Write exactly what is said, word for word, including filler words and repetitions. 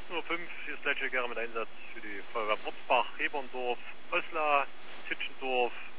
achtzehn Uhr fünf, hier ist Leitschegere mit Einsatz für die Feuerwehr Wurzbach, Heberndorf, Osla, Titschendorf,